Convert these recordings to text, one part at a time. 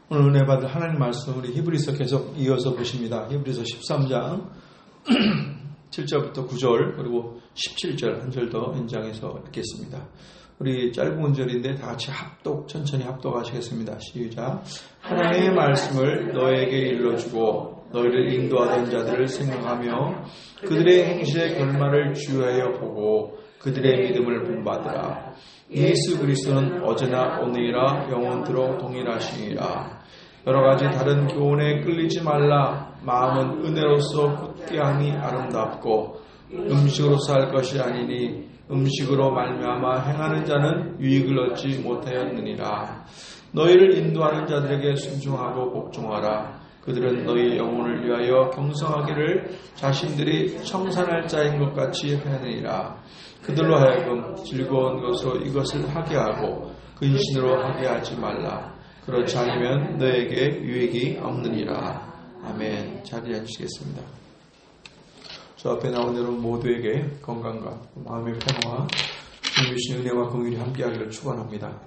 오늘 은혜 받을 하나님 말씀 우리 히브리서 계속 이어서 보십니다. 히브리서 13장 7절부터 9절 그리고 17절 한 절 더 연장해서 읽겠습니다. 우리 짧은 문절인데 다 같이 천천히 합독하시겠습니다. 시작. 하나님의 말씀을 너에게 일러주고 너희를 인도하던 자들을 생각하며 그들의 행실의 결말을 주의하여 보고 그들의 믿음을 본받으라. 예수 그리스도는 어제나 오늘이라 영원토록 동일하시니라. 여러가지 다른 교훈에 끌리지 말라. 마음은 은혜로서 굳게 함이 아름답고 음식으로서 할 것이 아니니 음식으로 말미암아 행하는 자는 유익을 얻지 못하였느니라. 너희를 인도하는 자들에게 순종하고 복종하라. 그들은 너희 영혼을 위하여 경성하기를 자신들이 청산할 자인 것 같이 하느니라. 그들로 하여금 즐거운 것으로 이것을 하게 하고 근신으로 하게 하지 말라. 그렇지 않으면 너에게 유익이 없느니라. 아멘. 자리에 앉으시겠습니다. 저 앞에 나온 여러분 모두에게 건강과 마음의 평화와 주님이신 은혜와 긍휼이 함께하기를 축원합니다.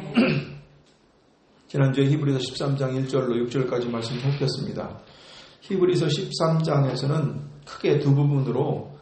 지난주에 히브리서 13장 1절로 6절까지 말씀 살폈습니다. 히브리서 13장에서는 크게 두 부분으로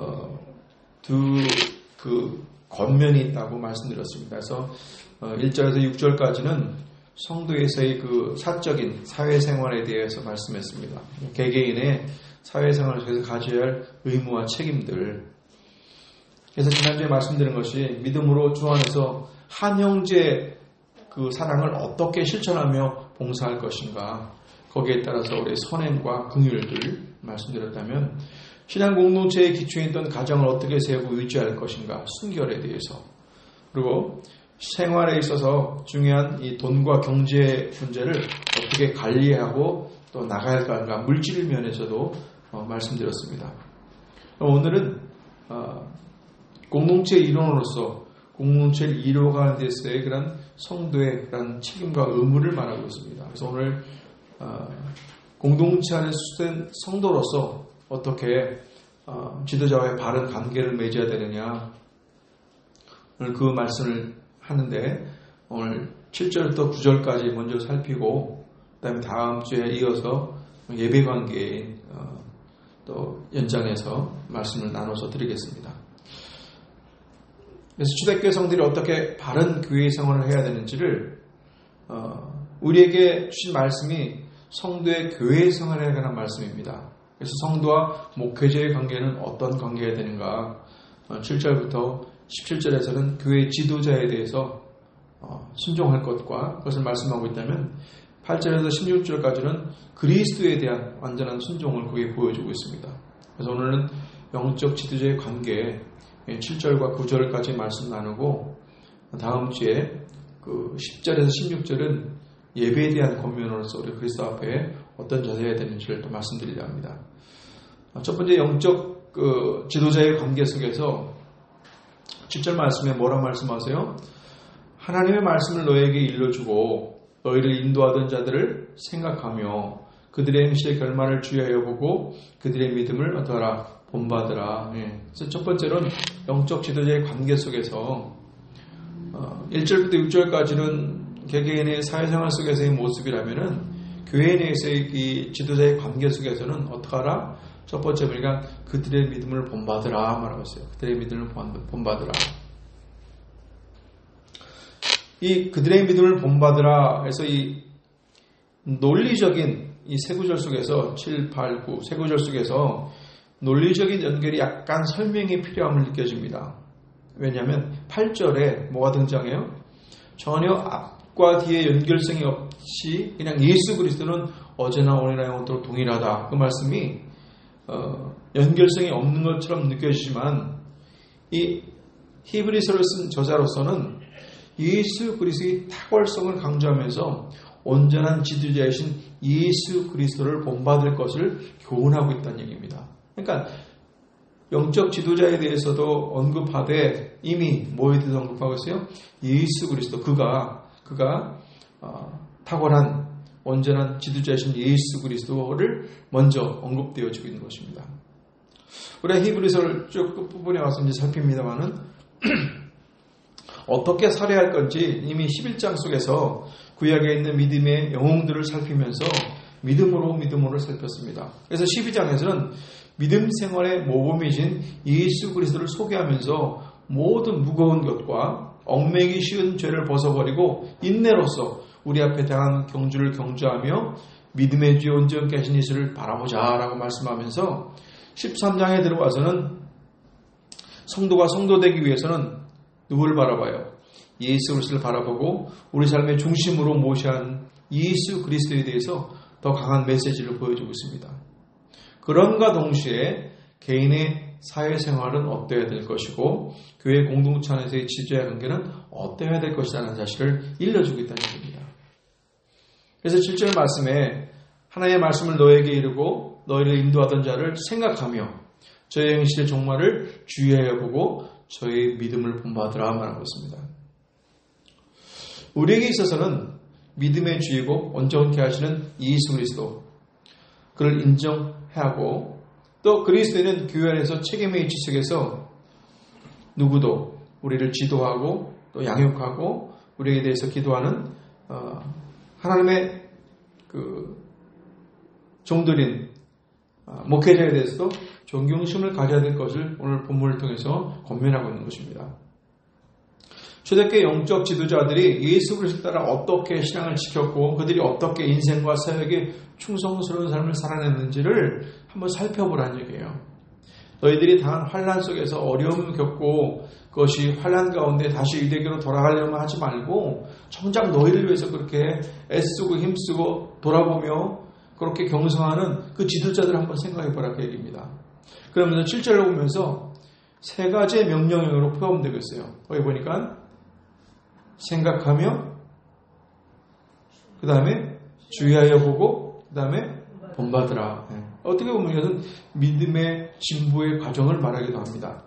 두 겉면이 있다고 말씀드렸습니다. 그래서 1절에서 6절까지는 성도에서의 그 사적인 사회생활에 대해서 말씀했습니다. 개개인의 사회생활을 통해서 가져야 할 의무와 책임들. 그래서 지난주에 말씀드린 것이 믿음으로 주 안에서 한 형제 그 사랑을 어떻게 실천하며 봉사할 것인가. 거기에 따라서 우리의 선행과 긍휼들 말씀드렸다면 신앙 공동체의 기초에 있던 가정을 어떻게 세우고 유지할 것인가. 순결에 대해서. 그리고 생활에 있어서 중요한 이 돈과 경제 문제를 어떻게 관리하고 또 나가야 할까. 물질 면에서도 말씀드렸습니다. 오늘은 공동체 일원으로서 공동체를 이루어가는 데서의 그런 성도의 그런 책임과 의무를 말하고 있습니다. 그래서 오늘 공동체 안에 수된 성도로서 어떻게 지도자와의 바른 관계를 맺어야 되느냐 오늘 그 말씀을 하는데 오늘 7절부터 9절까지 먼저 살피고 그다음에 다음 주에 이어서 예배 관계인 또 연장해서 말씀을 나눠서 드리겠습니다. 그래서 초대교회 성들이 어떻게 바른 교회 생활을 해야 되는지를 우리에게 주신 말씀이 성도의 교회 생활에 관한 말씀입니다. 그래서 성도와 목회자의 관계는 어떤 관계가 되는가 7절부터 17절에서는 교회 지도자에 대해서 순종할 것과 그것을 말씀하고 있다면 8절에서 16절까지는 그리스도에 대한 완전한 순종을 거기에 보여주고 있습니다. 그래서 오늘은 영적 지도자의 관계 7절과 9절까지 말씀 나누고 다음 주에 그 10절에서 16절은 예배에 대한 권면으로서 우리 그리스도 앞에 어떤 자세해야 되는지를 또 말씀드리려 합니다. 첫 번째 영적 그 지도자의 관계 속에서 7절 말씀에 뭐라고 말씀하세요? 하나님의 말씀을 너에게 일러주고 너희를 인도하던 자들을 생각하며 그들의 행실의 결말을 주의하여 보고 그들의 믿음을 얻어라 본받으라. 그래서 첫 번째로는 영적 지도자의 관계 속에서 1절부터 6절까지는 개개인의 사회생활 속에서의 모습이라면은 교회 내에서의 이 지도자의 관계 속에서는 어떻게 하라? 첫 번째 우리가 그들의 믿음을 본받으라 말하고 있어요. 그들의 믿음을 본받으라. 이 그들의 믿음을 본받으라 해서 이 논리적인 이 세 구절 속에서 7, 8, 9 세 구절 속에서 논리적인 연결이 약간 설명이 필요함을 느껴집니다. 왜냐하면 8절에 뭐가 등장해요? 전혀 앞과 뒤에 연결성이 없이 그냥 예수 그리스도는 어제나 오늘이나 영원토록 동일하다. 그 말씀이 연결성이 없는 것처럼 느껴지지만 이 히브리서를 쓴 저자로서는 예수 그리스도의 탁월성을 강조하면서 온전한 지도자이신 예수 그리스도를 본받을 것을 교훈하고 있다는 얘기입니다. 그러니까 영적 지도자에 대해서도 언급하되 이미 뭐에 대해서 언급하고 있어요? 예수 그리스도 그가 탁월한 온전한 지도자이신 예수 그리스도를 먼저 언급되어지고 있는 것입니다. 우리가 히브리서를 쭉 끝부분에 와서 이제 살핍니다만은 어떻게 살아야 할 건지 이미 11장 속에서 구약에 있는 믿음의 영웅들을 살피면서 믿음으로 살폈습니다. 그래서 12장에서는 믿음 생활의 모범이신 예수 그리스도를 소개하면서 모든 무거운 것과 얽매기 쉬운 죄를 벗어버리고 인내로서 우리 앞에 당한 경주를 경주하며 믿음의 주에 온전케 하신 예수를 바라보자라고 말씀하면서 13장에 들어와서는 성도가 성도되기 위해서는 누구를 바라봐요? 예수 그리스도를 바라보고 우리 삶의 중심으로 모셔야 하는 예수 그리스도에 대해서 더 강한 메시지를 보여주고 있습니다. 그런가 동시에 개인의 사회생활은 어때야 될 것이고 교회 공동체 안에서의 지주의 관계는 어때야 될 것이라는 사실을 일러주고 있다는 얘기입니다. 그래서 7절 말씀에 하나님의 말씀을 너에게 이루고 너희를 인도하던 자를 생각하며 저의 행실의 종말을 주의하여 보고 저의 믿음을 본받으라 말하고 있습니다. 우리에게 있어서는 믿음의 주이고 온전케 하시는 예수 그리스도 그를 인정해야 하고 또 그리스도인은 교회 안에서 책임의 위치 속에서 누구도 우리를 지도하고 또 양육하고 우리에 대해서 기도하는 하나님의 그 종들인 목회자에 대해서도 존경심을 가져야 될 것을 오늘 본문을 통해서 권면하고 있는 것입니다. 초대교회 영적 지도자들이 예수 그리스도 따라 어떻게 신앙을 지켰고 그들이 어떻게 인생과 사역에 충성스러운 삶을 살아냈는지를 한번 살펴보라는 얘기예요. 너희들이 당한 환난 속에서 어려움을 겪고 그것이 환난 가운데 다시 유대교로 돌아가려면 하지 말고 정작 너희를 위해서 그렇게 애쓰고 힘쓰고 돌아보며 그렇게 경성하는 그 지도자들을 한번 생각해보라 그 얘기입니다. 그러면서 7절을 보면서 세 가지의 명령형으로 포함되고 있어요. 거기 보니까 생각하며 그 다음에 주의하여 보고 그 다음에 본받으라. 어떻게 보면 이것은 믿음의 진보의 과정을 말하기도 합니다.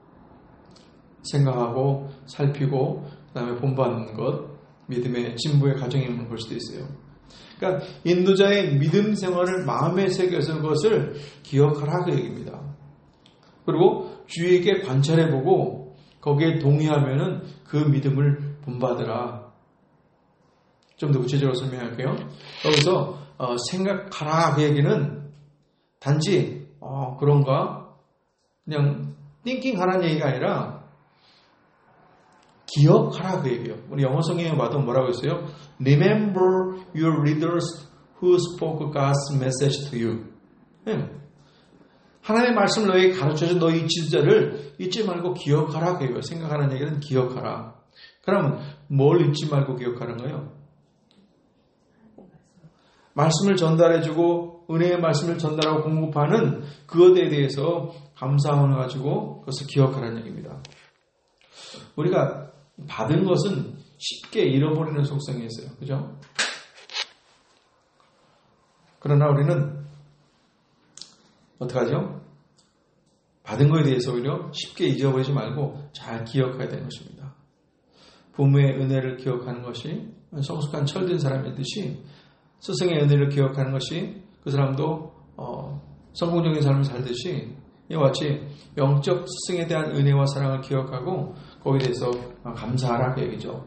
생각하고 살피고 그 다음에 본받는 것 믿음의 진보의 과정임을 볼 수도 있어요. 그러니까 인도자의 믿음 생활을 마음에 새겨서 그것을 기억하라 그 얘기입니다. 그리고 주위에게 관찰해보고 거기에 동의하면은 그 믿음을 본받으라. 좀 더 구체적으로 설명할게요. 여기서 생각하라 그 얘기는 단지 그런가 그냥 띵킹하라는 얘기가 아니라 기억하라 그 얘기예요. 우리 영어 성경에 봐도 뭐라고 했어요? Remember your readers who spoke God's message to you. 하나님의 말씀을 너에게 가르쳐준 너희 지도자를 잊지 말고 기억하라 그 얘기예요. 생각하는 얘기는 기억하라. 그럼 뭘 잊지 말고 기억하는 거예요? 말씀을 전달해주고 은혜의 말씀을 전달하고 공급하는 그것에 대해서 감사함을 가지고 그것을 기억하라는 얘기입니다. 우리가 받은 것은 쉽게 잃어버리는 속성이 있어요. 그죠? 그러나 우리는 어떡하죠? 받은 것에 대해서 오히려 쉽게 잊어버리지 말고 잘 기억해야 되는 것입니다. 부모의 은혜를 기억하는 것이 성숙한 철든 사람이듯이 스승의 은혜를 기억하는 것이 그 사람도 성공적인 삶을 살듯이 이와 같이 영적 스승에 대한 은혜와 사랑을 기억하고 거기에 대해서 감사하라 그 얘기죠.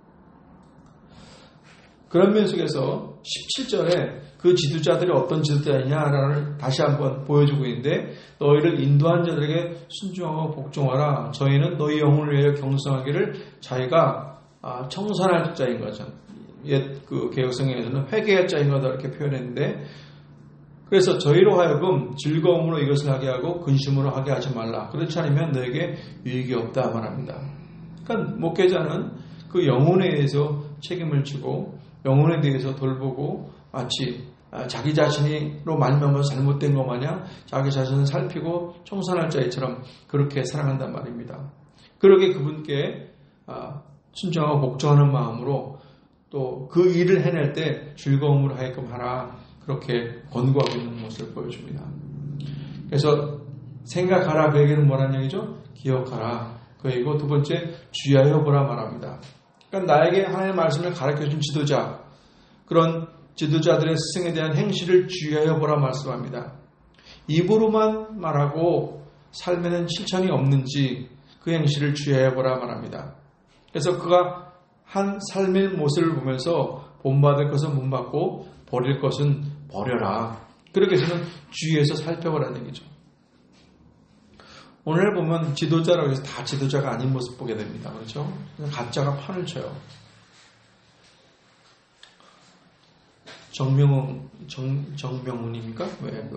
그런 면 속에서 17절에 그 지도자들이 어떤 지도자이냐를 다시 한번 보여주고 있는데 너희를 인도한 자들에게 순종하고 복종하라. 저희는 너희 영혼을 위하여 경성하기를 자기가 청산할 자인 거죠. 옛 그 개혁성경에서는 회개할 자인 거다 이렇게 표현했는데 그래서 저희로 하여금 즐거움으로 이것을 하게 하고 근심으로 하게 하지 말라. 그렇지 않으면 너에게 유익이 없다 말합니다. 그러니까 목회자는 그 영혼에 대해서 책임을 지고 영혼에 대해서 돌보고 마치 자기 자신으로 말미암아 잘못된 것 마냥 자기 자신을 살피고 청산할 자처럼 그렇게 사랑한단 말입니다. 그러게 그분께 순종하고 복종하는 마음으로 또 그 일을 해낼 때 즐거움으로 하여금 하라 그렇게 권고하고 있는 모습을 보여줍니다. 그래서 생각하라 그 얘기는 뭐라는 얘기죠? 기억하라 그 얘기고 두 번째 주의하여 보라 말합니다. 그러니까 나에게 하나님의 말씀을 가르쳐준 지도자 그런 지도자들의 스승에 대한 행실을 주의하여 보라 말씀합니다. 입으로만 말하고 삶에는 실천이 없는지 그 행실을 주의하여 보라 말합니다. 그래서 그가 한 삶의 모습을 보면서 본받을 것은 본받고 버릴 것은 버려라. 그렇게 해서는 주위에서 살펴보라는 얘기죠. 오늘 보면 지도자라고 해서 다 지도자가 아닌 모습 보게 됩니다. 그렇죠? 가짜가 판을 쳐요. 정명훈입니까? 왜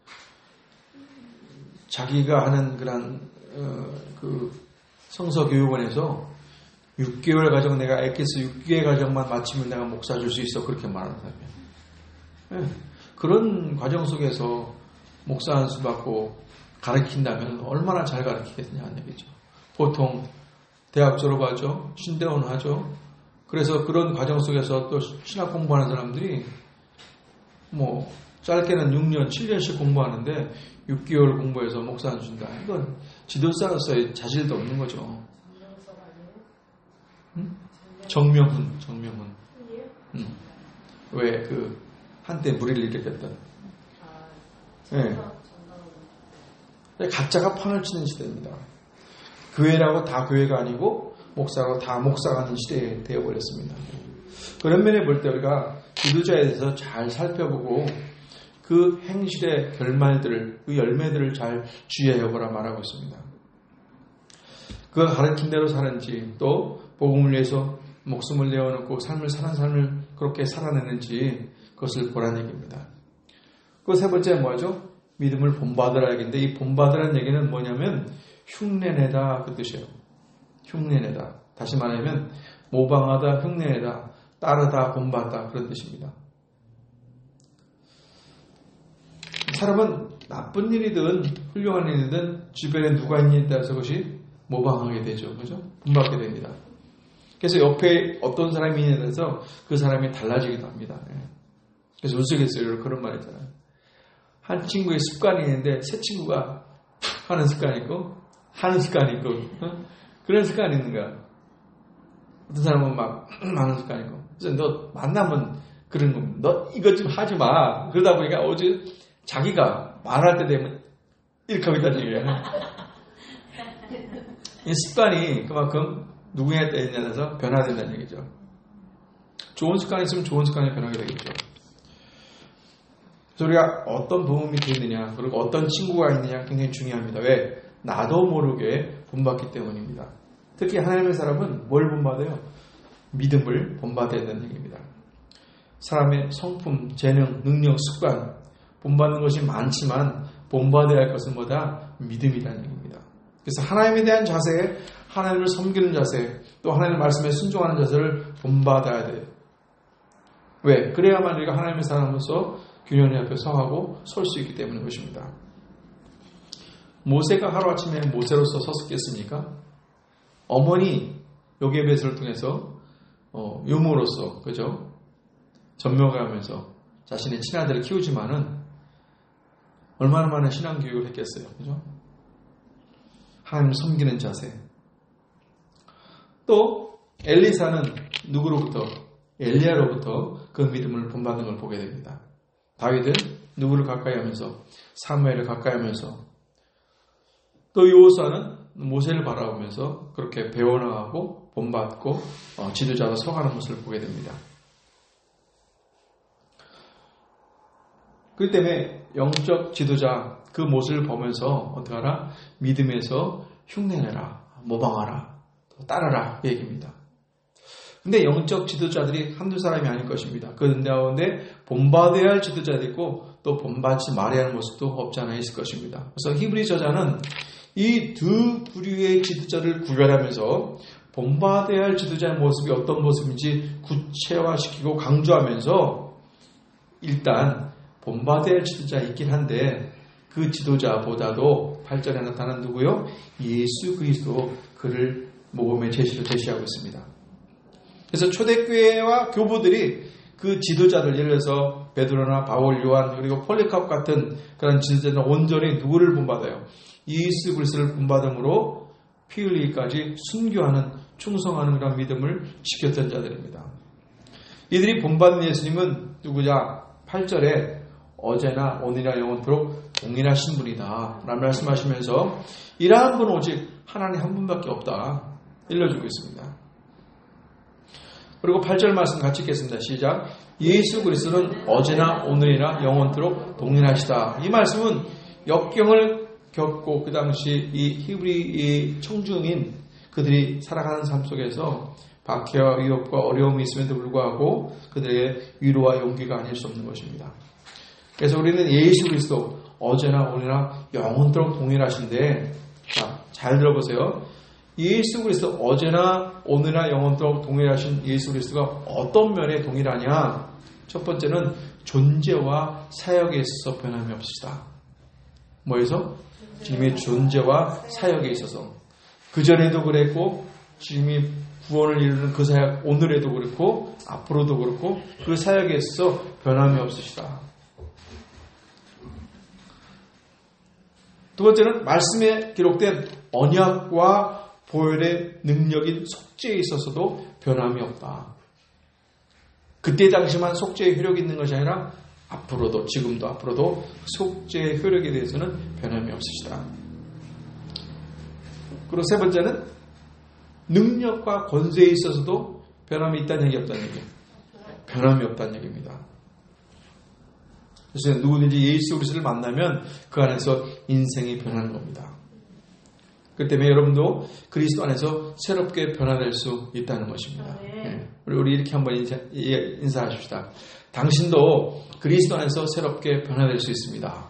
자기가 하는 그런 성서교육원에서 6개월 과정 내가 애께서 6개월 과정만 마치면 내가 목사 줄 수 있어 그렇게 말하는 사람이에요. 네. 그런 과정 속에서 목사 안수 받고 가르친다면 얼마나 잘 가르치겠느냐는 얘기죠. 보통 대학 졸업하죠. 신대원 하죠. 그래서 그런 과정 속에서 또 신학 공부하는 사람들이 뭐 짧게는 6년, 7년씩 공부하는데 6개월 공부해서 목사 안 준다. 이건 지도자로서의 자질도 없는 거죠. 응? 정명훈. 왜 한때 무리를 일으켰던. 네. 가짜가 판을 치는 시대입니다. 교회라고 다 교회가 아니고 목사라고 다 목사가 아닌 시대에 되어버렸습니다. 그런 면에 볼 때 우리가 지도자에 대해서 잘 살펴보고 그 행실의 결말들을, 그 열매들을 잘 주의하여 보라 말하고 있습니다. 그가 가르친 대로 사는지 또 복음을 위해서 목숨을 내어놓고 삶을 사는 삶을 그렇게 살아내는지 그것을 보라는 얘기입니다. 그 세 번째 뭐죠? 믿음을 본받으라 얘기인데 이 본받으라는 얘기는 뭐냐면 흉내내다 그 뜻이에요. 흉내내다. 다시 말하면 모방하다, 흉내내다, 따르다, 본받다 그런 뜻입니다. 사람은 나쁜 일이든 훌륭한 일이든 주변에 누가 있느냐에 따라서 그것이 모방하게 되죠. 그죠? 본받게 됩니다. 그래서 옆에 어떤 사람이 있느냐에 따라서 그 사람이 달라지기도 합니다. 그래서 우스갯소리로 그런 말 있잖아요. 한 친구의 습관이 있는데 새 친구가 하는 습관이 있고 하는 습관이 있고 그런 습관이 있는 거야. 어떤 사람은 막 하는 습관이 있고 그래서 너 만나면 그런 겁니다. 너 이것 좀 하지 마. 그러다 보니까 어제 자기가 말할 때 되면 이렇게 하고 있다는 얘기예요. 이 습관이 그만큼 누구에 따라서 변화된다는 얘기죠. 좋은 습관이 있으면 좋은 습관이 변하게 되겠죠. 그래서 우리가 어떤 도움이 되느냐 그리고 어떤 친구가 있느냐 굉장히 중요합니다. 왜? 나도 모르게 본받기 때문입니다. 특히 하나님의 사람은 뭘 본받아요? 믿음을 본받아야 된다는 얘기입니다. 사람의 성품, 재능, 능력, 습관 본받는 것이 많지만 본받아야 할 것은 뭐다? 믿음이라는 얘기입니다. 그래서 하나님에 대한 자세, 하나님을 섬기는 자세, 또 하나님의 말씀에 순종하는 자세를 본받아야 돼요. 왜? 그래야만 우리가 하나님의 사람으로서 균형의 앞에 서하고 설 수 있기 때문인 것입니다. 모세가 하루아침에 모세로서 섰겠습니까? 어머니 요게벳을 통해서 유모로서 그죠? 전명하면서 자신의 친아들을 키우지만은 얼마나 많은 신앙 교육을 했겠어요. 그죠? 하나님을 섬기는 자세. 또 엘리사는 누구로부터? 엘리야로부터 그 믿음을 본받는 걸 보게 됩니다. 다윗은 누구를 가까이 하면서 사무엘을 가까이 하면서 또 여호수아는 모세를 바라보면서 그렇게 배워나가고 본받고 지도자로 서가는 모습을 보게 됩니다. 그렇기 때문에 영적 지도자 그 모습을 보면서 어떻게 하라? 믿음에서 흉내내라, 모방하라, 따르라 이 얘기입니다. 근데 영적 지도자들이 한두 사람이 아닐 것입니다. 그 가운데 본받아야 할 지도자도 있고 또 본받지 말아야 할 모습도 없지 않아 있을 것입니다. 그래서 히브리 저자는 이 두 부류의 지도자를 구별하면서 본받아야 할 지도자의 모습이 어떤 모습인지 구체화시키고 강조하면서 일단 본받아야 할 지도자가 있긴 한데 그 지도자보다도 8절에 나타난 누구요? 예수 그리스도 그를 모범의 제시로 제시하고 있습니다. 그래서 초대교회와 교부들이 그 지도자들 예를 들어서 베드로나 바울, 요한 그리고 폴리카프 같은 그런 지도자는 온전히 누구를 본받아요? 예수 그리스도를 본받음으로 피 흘리기까지 순교하는 충성하는 그런 믿음을 지켰던 자들입니다. 이들이 본받는 예수님은 누구냐? 8절에 어제나 오늘이나 영원토록 동일하신 분이다 라는 말씀하시면서 이러한 분은 오직 하나님 한 분밖에 없다 일러주고 있습니다. 그리고 8절 말씀 같이 읽겠습니다. 시작. 예수 그리스도는 어제나 오늘이나 영원토록 동일하시다. 이 말씀은 역경을 겪고 그 당시 이 히브리 청중인 그들이 살아가는 삶 속에서 박해와 위협과 어려움이 있음에도 불구하고 그들의 위로와 용기가 아닐 수 없는 것입니다. 그래서 우리는 예수 그리스도 어제나 오늘이나 영원토록 동일하신데, 자, 잘 들어보세요. 예수 그리스도 어제나 오늘이나 영원토록 동일하신 예수 그리스도가 어떤 면에 동일하냐? 첫 번째는 존재와 사역에 있어서 변함이 없으시다. 뭐에서? 주님의 존재와 사역에 있어서. 그전에도 그랬고 주님이 구원을 이루는 그 사역 오늘에도 그렇고 앞으로도 그렇고 그 사역에 있어서 변함이 없으시다. 두 번째는 말씀에 기록된 언약과 보혈의 능력인 속죄에 있어서도 변함이 없다. 그때 당시만 속죄의 효력이 있는 것이 아니라 앞으로도 지금도 앞으로도 속죄의 효력에 대해서는 변함이 없으시다. 그리고 세 번째는 능력과 권세에 있어서도 변함이 있다는 얘기 없다는 얘기예요. 변함이 없다는 얘기입니다. 그래서 누구든지 예수 그리스도를 만나면 그 안에서 인생이 변하는 겁니다. 그 때문에 여러분도 그리스도 안에서 새롭게 변화될 수 있다는 것입니다. 네. 우리 이렇게 한번 인사하십시다. 당신도 그리스도 안에서 새롭게 변화될 수 있습니다.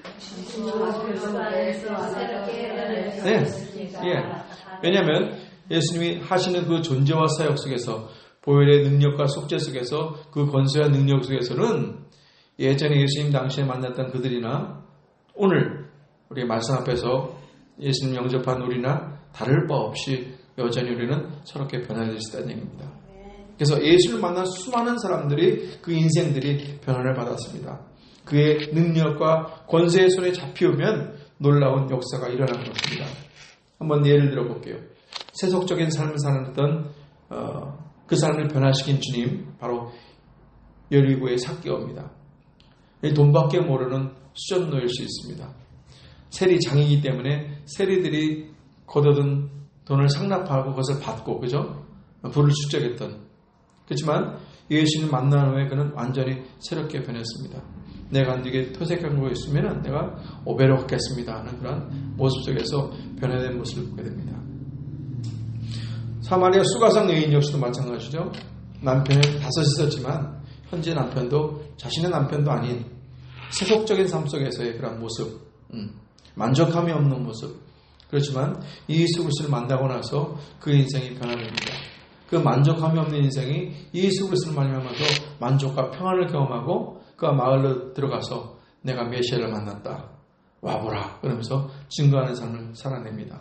네. 예. 왜냐하면 예수님이 하시는 그 존재와 사역 속에서 보혈의 능력과 속죄 속에서 그 권세와 능력 속에서는 예전에 예수님 당시에 만났던 그들이나 오늘 우리 말씀 앞에서 예수님 영접한 우리나 다를 바 없이 여전히 우리는 새롭게 변화될 수 있다는 얘기입니다. 그래서 예수를 만난 수많은 사람들이 그 인생들이 변화를 받았습니다. 그의 능력과 권세의 손에 잡히우면 놀라운 역사가 일어나는 것입니다. 한번 예를 들어 볼게요. 세속적인 삶을 살았던 그 사람을 변화시킨 주님, 바로 여리고의 삭개오입니다. 돈밖에 모르는 수전노일 수 있습니다. 세리장이기 때문에 세리들이 거둬든 돈을 상납하고 그것을 받고, 그죠? 부를 축적했던. 그렇지만 예수님 만난 후에 그는 완전히 새롭게 변했습니다. 내가 네게 토색한 거 있으면 내가 5배로 갚겠습니다 하는 그런 모습 속에서 변화된 모습을 보게 됩니다. 사마리아 수가성 여인 역시도 마찬가지죠. 남편이 5이 있었지만 현재 남편도 자신의 남편도 아닌 세속적인 삶 속에서의 그런 모습, 만족함이 없는 모습. 그렇지만 예수 그리스도를 만나고 나서 그 인생이 변화됩니다. 그 만족함이 없는 인생이 예수 그리스도를 만나면서 만족과 평안을 경험하고 그 마을로 들어가서 내가 메시아를 만났다. 와보라. 그러면서 증거하는 삶을 살아냅니다.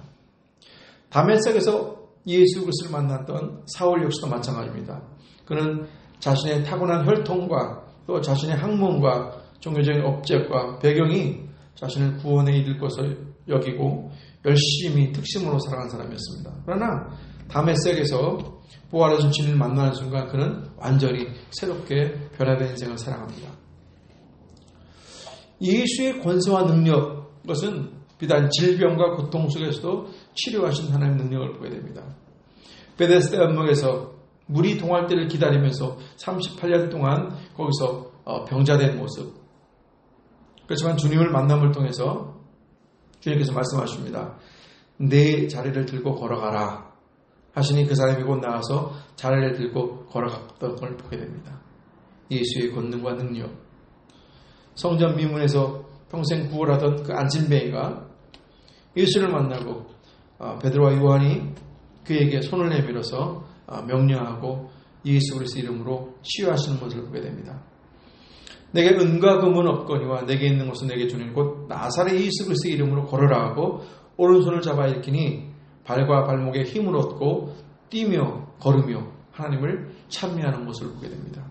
다메섹에서 예수 그리스도를 만났던 사울 역시도 마찬가지입니다. 그는 자신의 타고난 혈통과 또 자신의 학문과 종교적인 업적과 배경이 자신을 구원에 이를 것을 여기고 열심히 특심으로 살아간 사람이었습니다. 그러나 다메섹에서 부활하신 주님을 만나는 순간 그는 완전히 새롭게 변화된 인생을 살아갑니다. 예수의 권세와 능력, 그것은 비단 질병과 고통 속에서도 치료하신 하나님의 능력을 보게 됩니다. 베데스다 연못에서 물이 동할 때를 기다리면서 38년 동안 거기서 병자된 모습. 그렇지만 주님을 만남을 통해서 주님께서 말씀하십니다. 내 자리를 들고 걸어가라 하시니 그 사람이 곧 나와서 자리를 들고 걸어갔던 걸 보게 됩니다. 예수의 권능과 능력. 성전 미문에서 평생 구걸하던 그 안진뱅이가 예수를 만나고 베드로와 요한이 그에게 손을 내밀어서 명령하고 예수 그리스도 이름으로 치유하시는 것을 보게 됩니다. 내게 은과 금은 없거니와 내게 있는 것은 내게 주니 곧 나사렛 예수 그리스도 이름으로 걸으라 하고 오른손을 잡아 일으키니 발과 발목에 힘을 얻고 뛰며 걸으며 하나님을 찬미하는 것을 보게 됩니다.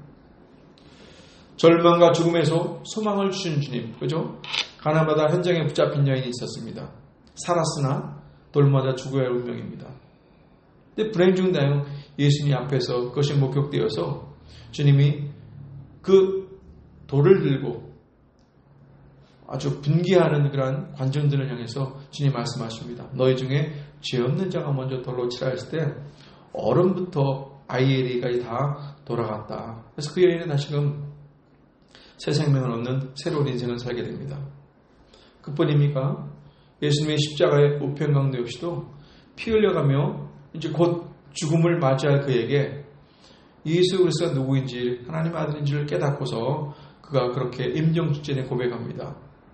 절망과 죽음에서 소망을 주신 주님, 그죠? 가나마다 현장에 붙잡힌 여인이 있었습니다. 살았으나 돌마다 죽어야 할 운명입니다. 근데 불행 중 다행 예수님 앞에서 그것이 목격되어서 주님이 그 돌을 들고 아주 분개하는 그러한 관중들을 향해서 주님 말씀하십니다. 너희 중에 죄 없는 자가 먼저 돌로 치라 했을 때 얼음부터 ILE까지 다 돌아갔다. 그래서 그 여인은 다시금 새 생명을 얻는 새로운 인생을 살게 됩니다. 그뿐입니까? 예수님의 십자가의 우편강도 역시도 피 흘려가며 이제 곧 죽음을 맞이할 그에게 예수 그리스도가 누구인지 하나님의 아들인지를 깨닫고서 그가 그렇게 임종직전에 고백합니다.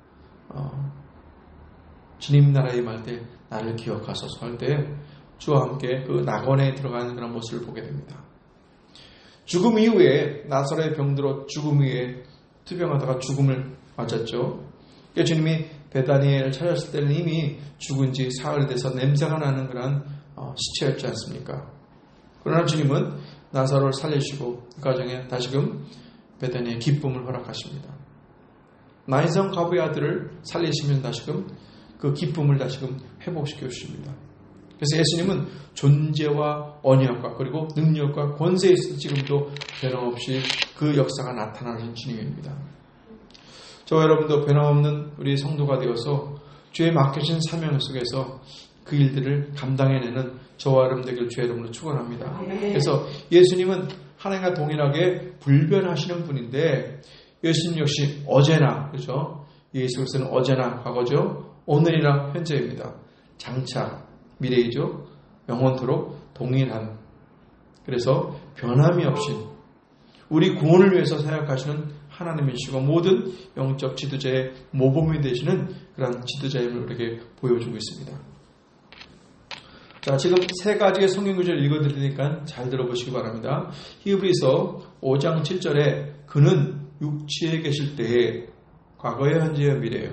주님 나라에 임할 때 나를 기억하소서 할 때 주와 함께 그 낙원에 들어가는 그런 모습을 보게 됩니다. 죽음 이후에 나사로의 병들어 죽음 위에 투병하다가 죽음을 맞았죠. 주님이 베다니엘을 찾았을 때는 이미 죽은 지 사흘이 돼서 냄새가 나는 그런 시체였지 않습니까? 그러나 주님은 나사로를 살리시고 그 과정에 다시금 베다니의 기쁨을 허락하십니다. 나인성 과부의 아들을 살리시면 다시금 그 기쁨을 다시금 회복시켜 주십니다. 그래서 예수님은 존재와 언약과 그리고 능력과 권세에 있어서 지금도 변함없이 그 역사가 나타나는 주님입니다. 저와 여러분도 변함없는 우리 성도가 되어서 주의 맡겨진 사명 속에서 그 일들을 감당해내는 저와 여러분 되길 주의 이름으로 축원합니다. 그래서 예수님은 하나님과 동일하게 불변하시는 분인데 예수님 역시 어제나 그렇죠? 예수 그리스도는 어제나 과거죠. 오늘이나 현재입니다. 장차 미래이죠. 영원토록 동일한 그래서 변함이 없이 우리 구원을 위해서 사역하시는 하나님이시고 모든 영적 지도자의 모범이 되시는 그런 지도자임을 우리에게 보여주고 있습니다. 자, 지금 세 가지의 성경 구절을 읽어드리니까 잘 들어보시기 바랍니다. 히브리서 5장 7절에 그는 육체에 계실 때에 과거의 현재의 미래예요.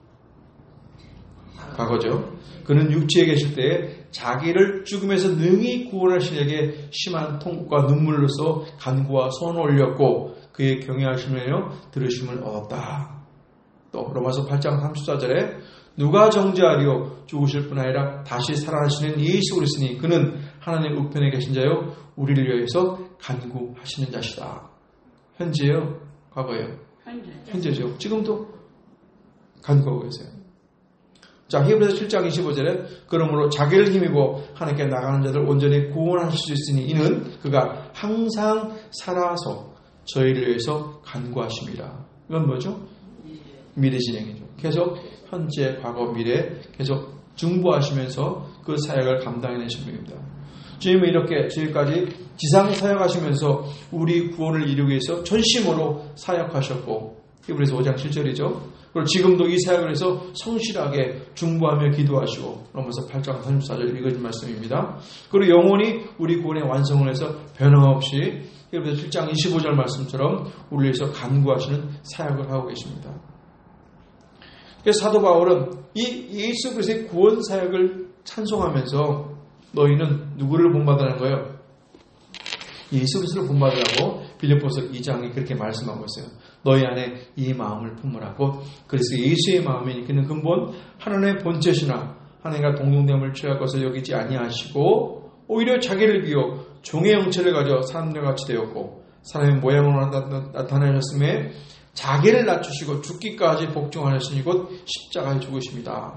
과거죠. 그는 육체에 계실 때에 자기를 죽음에서 능히 구원하신 이에게 심한 통곡과 눈물로서 간구와 손을 올렸고 그의 경외하심을 들으심을 얻었다. 또 로마서 8장 34절에 누가 정죄하리요 죽으실 뿐 아니라 다시 살아나시는 예수 그리스도니 그는 하나님 우편에 계신 자요 우리를 위해서 간구하시는 자시다. 현재요? 과거요? 현재죠. 지금도 간구하고 계세요. 자, 히브리서 7장 25절에 그러므로 자기를 힘입어 하나님께 나가는 자들 온전히 구원하실 수 있으니 이는 그가 항상 살아서 저희를 위해서 간구하십니다. 이건 뭐죠? 미래 진행이죠. 계속 현재, 과거, 미래 계속 중보하시면서 그 사역을 감당해내신 분입니다. 주님은 이렇게 지금까지 지상 사역하시면서 우리 구원을 이루기 위해서 전심으로 사역하셨고 히브리서 5장 7절이죠. 그리고 지금도 이 사역을 해서 성실하게 중보하며 기도하시고 로마서 8장 34절 읽어진 말씀입니다. 그리고 영원히 우리 구원의 완성을 해서 변함없이 히브리서 7장 25절 말씀처럼 우리를 위해서 간구하시는 사역을 하고 계십니다. 그래서 사도 바울은 이 예수 그리스도의 구원 사역을 찬송하면서 너희는 누구를 본받으라는 거예요? 예수 그리스도를 본받으라고 빌립보서 2장이 그렇게 말씀하고 있어요. 너희 안에 이 마음을 품으라고. 그래서 예수의 마음이 이끄는 근본 하나님의 본체시나 하나님과 동등됨을 취할 것을 여기지 아니하시고 오히려 자기를 비워 종의 형체를 가져 사람들과 같이 되었고 사람의 모양으로 나타나셨음에 자기를 낮추시고 죽기까지 복종하셨으니 곧 십자가에 죽으십니다.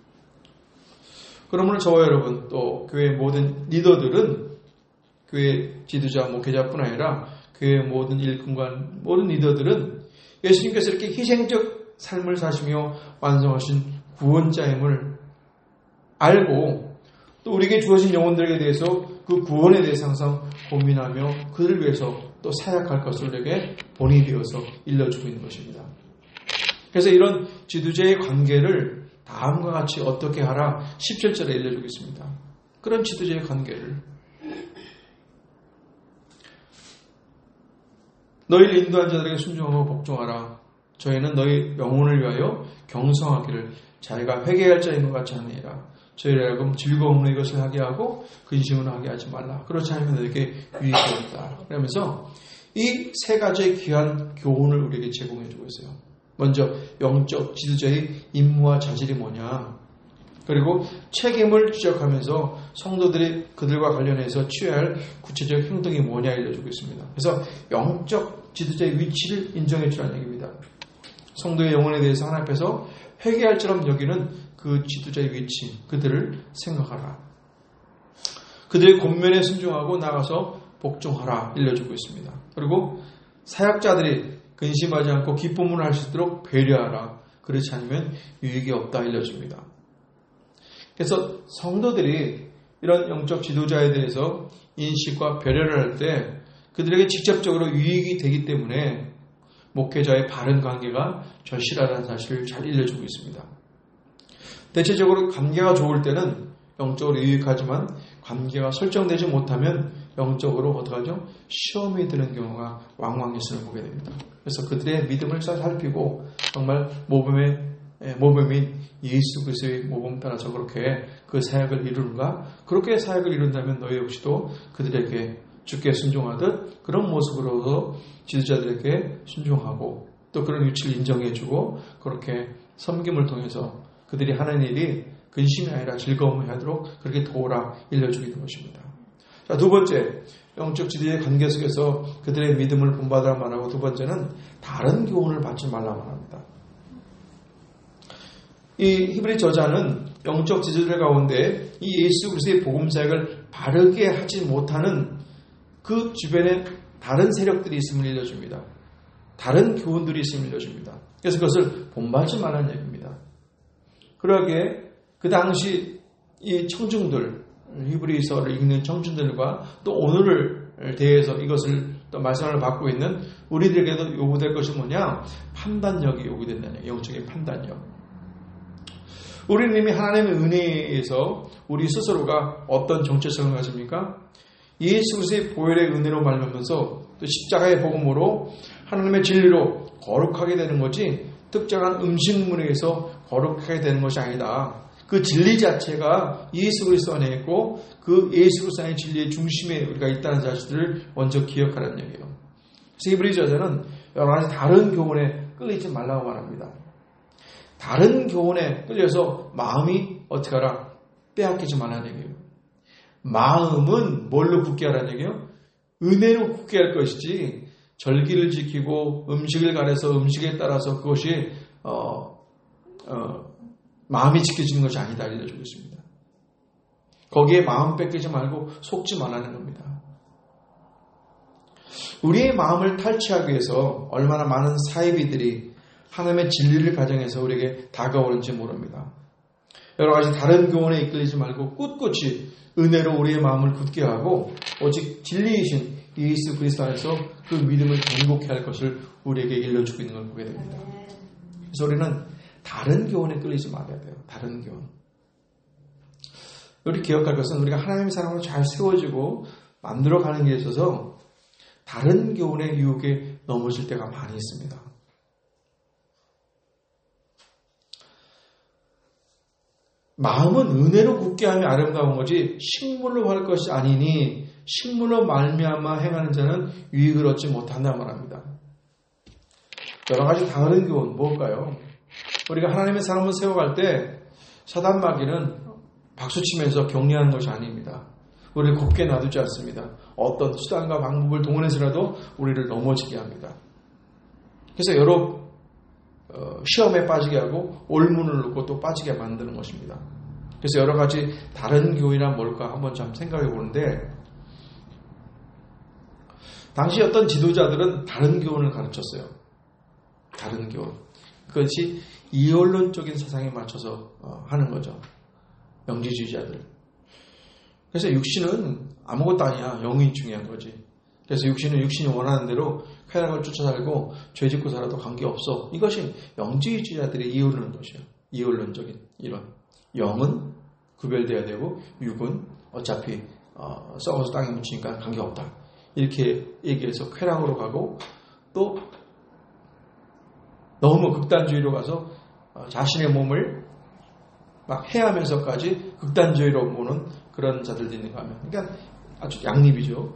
그러므로 저와 여러분 또 교회의 모든 리더들은 교회 지도자 목회자뿐 아니라 교회의 모든 일꾼과 모든 리더들은 예수님께서 이렇게 희생적 삶을 사시며 완성하신 구원자임을 알고 또 우리에게 주어진 영혼들에게 대해서 그 구원에 대해서 항상 고민하며 그들을 위해서 또 사역할 것을 우리에게 본이 되어서 일러주고 있는 것입니다. 그래서 이런 지도자의 관계를 다음과 같이 어떻게 하라 17절에 일러주고 있습니다. 그런 지도자의 관계를 너희를 인도한 자들에게 순종하고 복종하라. 저희는 너희 영혼을 위하여 경성하기를 자기가 회개할 자인 것 같지 않으니라. 저희를 하여금 즐거움으로 이것을 하게 하고 근심으로 하게 하지 말라. 그렇지 않으면 너에게 유익이 없다. 그러면서 이 세 가지의 귀한 교훈을 우리에게 제공해 주고 있어요. 먼저 영적 지도자의 임무와 자질이 뭐냐. 그리고 책임을 지적하면서 성도들이 그들과 관련해서 취해야 할 구체적 행동이 뭐냐 알려주고 있습니다. 그래서 영적 지도자의 위치를 인정해 주라는 얘기입니다. 성도의 영혼에 대해서 하나님 앞에서 회개할처럼 여기는 그 지도자의 위치, 그들을 생각하라. 그들의 권면에 순종하고 나가서 복종하라 일러주고 있습니다. 그리고 사역자들이 근심하지 않고 기쁨을 할 수 있도록 배려하라. 그렇지 않으면 유익이 없다 일러줍니다. 그래서 성도들이 이런 영적 지도자에 대해서 인식과 배려를 할 때 그들에게 직접적으로 유익이 되기 때문에 목회자의 바른 관계가 절실하다는 사실을 잘 일러주고 있습니다. 대체적으로 관계가 좋을 때는 영적으로 유익하지만 관계가 설정되지 못하면 영적으로 어떡하죠? 시험이 드는 경우가 왕왕 있음을 보게 됩니다. 그래서 그들의 믿음을 살피고 정말 모범인 예수 그리스도의 모범 따라서 그렇게 그 사역을 이루는가? 그렇게 사역을 이룬다면 너희 역시도 그들에게 주께 순종하듯 그런 모습으로 지도자들에게 순종하고 또 그런 위치를 인정해주고 그렇게 섬김을 통해서 그들이 하는 일이 근심이 아니라 즐거움을 하도록 그렇게 도우라 일러주기는 것입니다. 자, 두 번째, 영적 지도자의 관계 속에서 그들의 믿음을 본받으라 말하고 두 번째는 다른 교훈을 받지 말라 말합니다. 이 히브리 저자는 영적 지도자 가운데 이 예수 그리스도의 복음 사역을 바르게 하지 못하는 그 주변에 다른 세력들이 있음을 일러줍니다. 다른 교훈들이 있음을 일러줍니다. 그래서 그것을 본받지 말라는 얘기입니다. 그러기에 그 당시 이 청중들, 히브리서를 읽는 청중들과 또 오늘을 대해서 이것을 또 말씀을 받고 있는 우리들에게도 요구될 것이 뭐냐? 판단력이 요구된다는 얘기예요. 영적인 판단력. 우리는 이미 하나님의 은혜에서 우리 스스로가 어떤 정체성을 가집니까? 예수 그리스도의 보혈의 은혜로 말미암아서 또 십자가의 복음으로 하나님의 진리로 거룩하게 되는 거지 특정한 음식물에서 거룩하게 되는 것이 아니다. 그 진리 자체가 예수 그리스도 안에 있고 그 예수 그리스도 안의 진리의 중심에 우리가 있다는 사실을 먼저 기억하라는 얘기예요. 그래서 히브리 저자는 여러 가지 다른 교훈에 끌리지 말라고 말합니다. 다른 교훈에 끌려서 마음이 어떻게 하라? 빼앗기지 말라는 얘기예요. 마음은 뭘로 굳게 하라는 얘기예요? 은혜로 굳게 할 것이지 절기를 지키고 음식을 가려서 음식에 따라서 그것이 마음이 지켜지는 것이 아니다 알려주고 있습니다. 거기에 마음 뺏기지 말고 속지 말라는 겁니다. 우리의 마음을 탈취하기 위해서 얼마나 많은 사이비들이 하나님의 진리를 가정해서 우리에게 다가오는지 모릅니다. 여러 가지 다른 교훈에 이끌리지 말고 꿋꿋이 은혜로 우리의 마음을 굳게 하고 오직 진리이신 예수 그리스도 안에서 그 믿음을 견고케 할 것을 우리에게 일러주고 있는 걸 보게 됩니다. 그래서 우리는 다른 교훈에 끌리지 말아야 돼요. 다른 교훈. 우리 기억할 것은 우리가 하나님의 사람으로 잘 세워지고 만들어가는 게 있어서 다른 교훈의 유혹에 넘어질 때가 많이 있습니다. 마음은 은혜로 굳게 하며 아름다운 거지 식물로 할 것이 아니니 식물로 말미암아 행하는 자는 유익을 얻지 못한다 말합니다. 여러 가지 다른 교훈 뭘까요? 우리가 하나님의 사람을 세워갈 때 사단 마귀는 박수치면서 격려하는 것이 아닙니다. 우리를 곱게 놔두지 않습니다. 어떤 수단과 방법을 동원해서라도 우리를 넘어지게 합니다. 그래서 여러 시험에 빠지게 하고 올문을 놓고 또 빠지게 만드는 것입니다. 그래서 여러 가지 다른 교훈이란 뭘까 한번 좀 생각해 보는데 당시 어떤 지도자들은 다른 교훈을 가르쳤어요. 다른 교훈. 그것이 이원론적인 사상에 맞춰서 하는 거죠. 영지주의자들. 그래서 육신은 아무것도 아니야. 영이 중요한 거지. 그래서 육신은 육신이 원하는 대로 쾌락을 쫓아 살고 죄 짓고 살아도 관계없어. 이것이 영지주의자들이 이어르는 것이에요. 이원론적인 이론. 영은 구별돼야 되고 육은 어차피 썩어서 땅에 묻히니까 관계없다. 이렇게 얘기해서 쾌락으로 가고 또 너무 극단주의로 가서 자신의 몸을 막 해하면서까지 극단주의로 보는 그런 자들도 있는가 하면 그러니까 아주 양립이죠.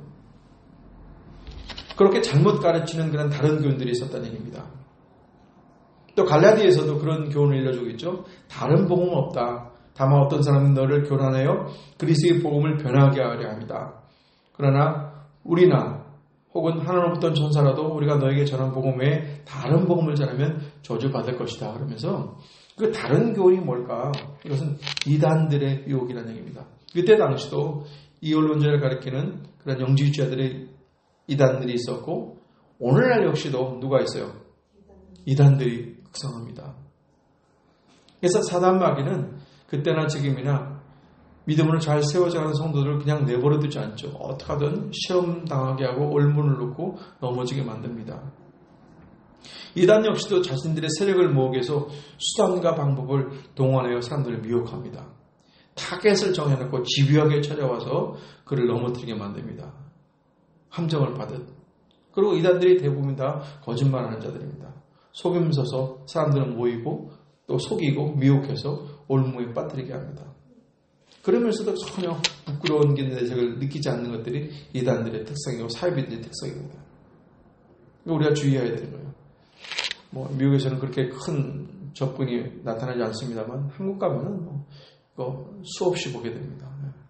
그렇게 잘못 가르치는 그런 다른 교훈들이 있었다는 얘기입니다. 또 갈라디아에서도 그런 교훈을 일러주고 있죠. 다른 복음은 없다. 다만 어떤 사람은 너를 교란하여 그리스도의 복음을 변하게 하려 합니다. 그러나 우리나 혹은 하나님부터 온 천사라도 우리가 너에게 전한 복음 외에 다른 복음을 전하면 저주받을 것이다. 그러면서 그 다른 교훈이 뭘까? 이것은 이단들의 유혹이라는 얘기입니다. 그때 당시도 이원론자를 가리키는 그런 영지주의자들의 이단들이 있었고 오늘날 역시도 누가 있어요? 이단들이 극성합니다. 그래서 사단 마귀는 그때나 지금이나 믿음으로 잘 세워져가는 성도들을 그냥 내버려 두지 않죠. 어떻게 하든 시험 당하게 하고 올문을 놓고 넘어지게 만듭니다. 이단 역시도 자신들의 세력을 모으기 위해서 수단과 방법을 동원하여 사람들을 미혹합니다. 타겟을 정해놓고 집요하게 찾아와서 그를 넘어뜨리게 만듭니다. 함정을 받은. 그리고 이단들이 대부분 다 거짓말하는 자들입니다. 속임서서 사람들은 모이고 또 속이고 미혹해서 올무에 빠뜨리게 합니다. 그러면서도 전혀 부끄러운 내색을 느끼지 않는 것들이 이단들의 특성이고 사이비들의 특성입니다. 우리가 주의해야 되는 거예요. 미국에서는 그렇게 큰 접근이 나타나지 않습니다만 한국 가면은 수없이 보게 됩니다.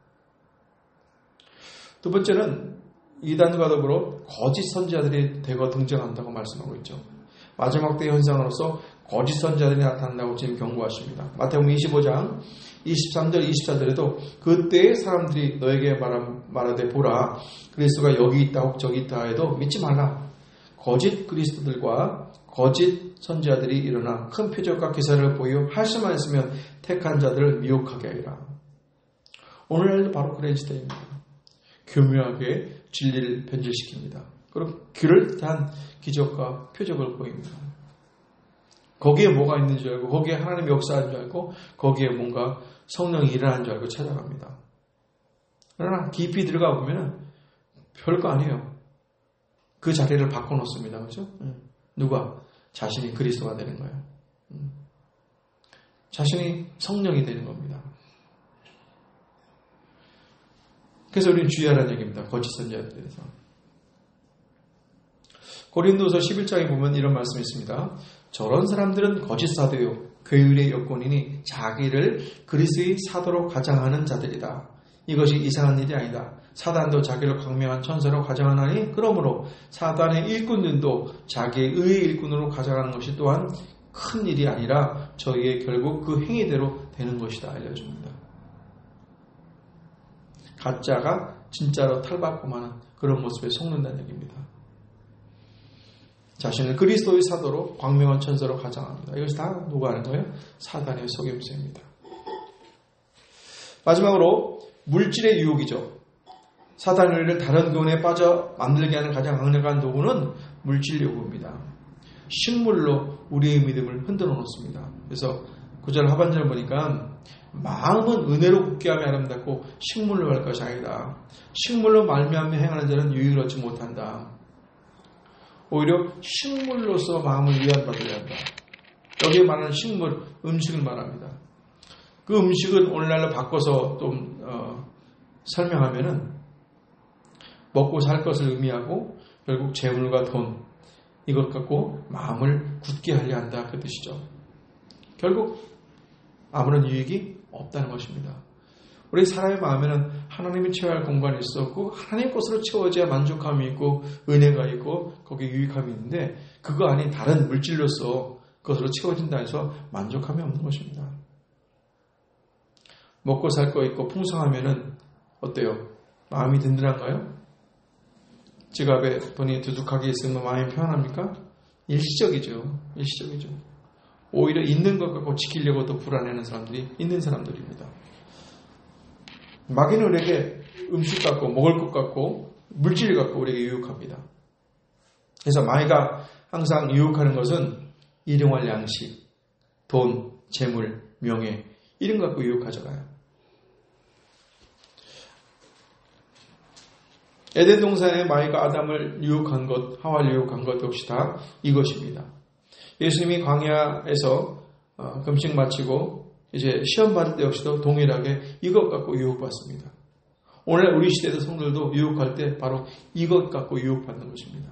두 번째는 이단과 더불어 거짓 선지자들이 대거 등장한다고 말씀하고 있죠. 마지막 때 현상으로서 거짓 선지자들이 나타난다고 지금 경고하십니다. 마태복음 25장 23절 24절에도 그때의 사람들이 너에게 말하되 보라 그리스도가 여기 있다 혹 저기 있다 해도 믿지 말라. 거짓 그리스도들과 거짓 선지자들이 일어나 큰 표적과 기사를 보여 할 수만 있으면 택한 자들을 미혹하게 하리라. 오늘날도 바로 그런 시대입니다. 교묘하게 진리를 변질시킵니다. 그리고 그럴듯한 기적과 표적을 보입니다. 거기에 뭐가 있는 줄 알고 거기에 하나님의 역사하는 줄 알고 거기에 뭔가 성령이 일어나는 줄 알고 찾아갑니다. 그러나 깊이 들어가 보면 별거 아니에요. 그 자리를 바꿔놓습니다. 그렇죠? 누가? 자신이 그리스도가 되는 거예요. 자신이 성령이 되는 겁니다. 그래서 우리는 주의하라는 얘기입니다. 거짓 선지자들에 대해서. 고린도서 11장에 보면 이런 말씀이 있습니다. 저런 사람들은 거짓 사도요 괴율의 여건이니 자기를 그리스도의 사도로 가장하는 자들이다. 이것이 이상한 일이 아니다. 사단도 자기를 광명한 천사로 가장하나니 그러므로 사단의 일꾼들도 자기의 의의 일꾼으로 가장하는 것이 또한 큰 일이 아니라 저희의 결국 그 행위대로 되는 것이다 알려줍니다. 가짜가 진짜로 탈바꿈하는 그런 모습에 속는다는 얘기입니다. 자신을 그리스도의 사도로 광명한 천사로 가장합니다. 이것이 다 누가 하는 거예요? 사단의 속임수입니다. 마지막으로 물질의 유혹이죠. 사단이 우리를 다른 교훈에 빠져 만들게 하는 가장 강력한 도구는 물질 요구입니다. 식물로 우리의 믿음을 흔들어 놓습니다. 그래서 9절 하반절 보니까 마음은 은혜로 굳게 하며 아름답고 식물로 할 것이 아니다. 식물로 말미암아 행하는 자는 유익을 얻지 못한다. 오히려 식물로서 마음을 위안받아야 한다. 여기에 말하는 식물, 음식을 말합니다. 그 음식은 오늘날로 바꿔서 좀 설명하면은 먹고 살 것을 의미하고 결국 재물과 돈 이것 갖고 마음을 굳게 하려 한다 그 뜻이죠. 결국 아무런 유익이 없다는 것입니다. 우리 사람의 마음에는 하나님이 채워야 할 공간이 있었고 하나님 것으로 채워져야 만족감이 있고 은혜가 있고 거기에 유익함이 있는데 그거 아닌 다른 물질로서 그것으로 채워진다 해서 만족감이 없는 것입니다. 먹고 살 거 있고 풍성하면은 어때요? 마음이 든든한가요? 지갑에 돈이 두둑하게 있으면 마음이 편합니까? 일시적이죠. 일시적이죠. 오히려 있는 것 갖고 지키려고 더 불안해하는 사람들이 있는 사람들입니다. 마귀는 우리에게 음식 갖고 먹을 것 갖고 물질 갖고 우리에게 유혹합니다. 그래서 마귀가 항상 유혹하는 것은 일용할 양식, 돈, 재물, 명예 이런 것 갖고 유혹하잖아요. 에덴 동산에 마귀가 아담을 유혹한 것, 하와를 유혹한 것 역시 다 이것입니다. 예수님이 광야에서 금식 마치고 이제 시험 받을 때 역시도 동일하게 이것 갖고 유혹받습니다. 오늘 우리 시대의 성도들도 유혹할 때 바로 이것 갖고 유혹받는 것입니다.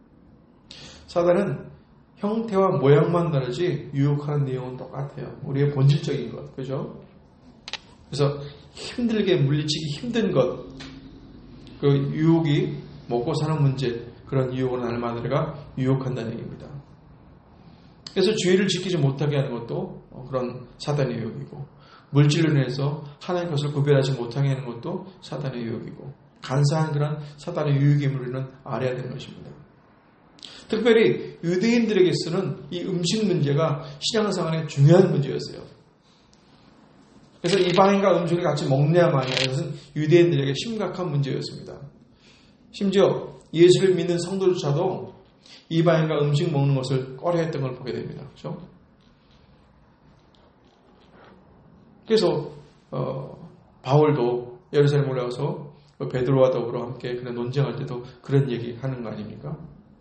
사단은 형태와 모양만 다르지 유혹하는 내용은 똑같아요. 우리의 본질적인 것, 그죠? 그래서 힘들게 물리치기 힘든 것, 그 유혹이 먹고 사는 문제, 그런 유혹을 날마다가 유혹한다는 얘기입니다. 그래서 주의를 지키지 못하게 하는 것도 그런 사단의 유혹이고 물질로 인해서 하나님의 것을 구별하지 못하게 하는 것도 사단의 유혹이고, 간사한 그런 사단의 유혹임을 우리는 알아야 되는 것입니다. 특별히 유대인들에게서는 이 음식 문제가 신앙생활의 중요한 문제였어요. 그래서 이방인과 음식을 같이 먹냐마냐, 이것은 유대인들에게 심각한 문제였습니다. 심지어 예수를 믿는 성도조차도 이방인과 음식 먹는 것을 꺼려했던 걸 보게 됩니다. 그렇죠? 그래서 바울도 예루살렘 올라와서 베드로와 더불어 함께 그런 논쟁할 때도 그런 얘기하는 거 아닙니까?